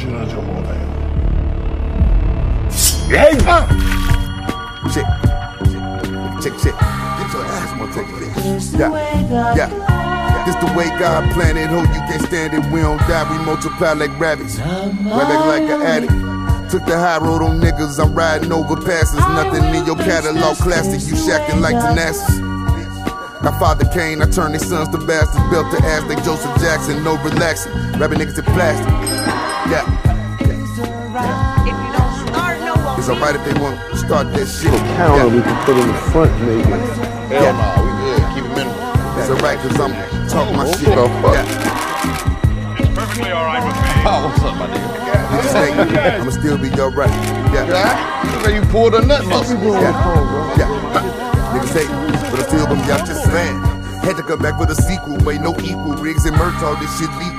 지나쳐 보네요. Hey! Check. Get your ass on take this. Yeah. This the way God planned it. Hope you can't stand it. We don't die, we multiply like rabbits. Rabbit like an addict. Took the high road on niggas. I'm riding over passes. Nothing in your catalog classic. You shacking like Thanasis. My father Kane, I turned their sons to bastards. Built the ass like Joseph Jackson. No relaxing. Rapping niggas in plastic. Yeah. It's alright if they want to start that shit. Counter we can put in the front, maybe. Hell no, we good. Keep it minimal. It's alright, cause I'm talking my shit. Yeah. It's perfectly alright with me. Oh, what's up, my nigga? I'ma still be alright. Yeah. You pulled a nut muscle. Yeah. Niggas hate, but I still gonna be out just saying. Had to come back for the sequel, ain't no equal. Riggs and Murtaugh, this shit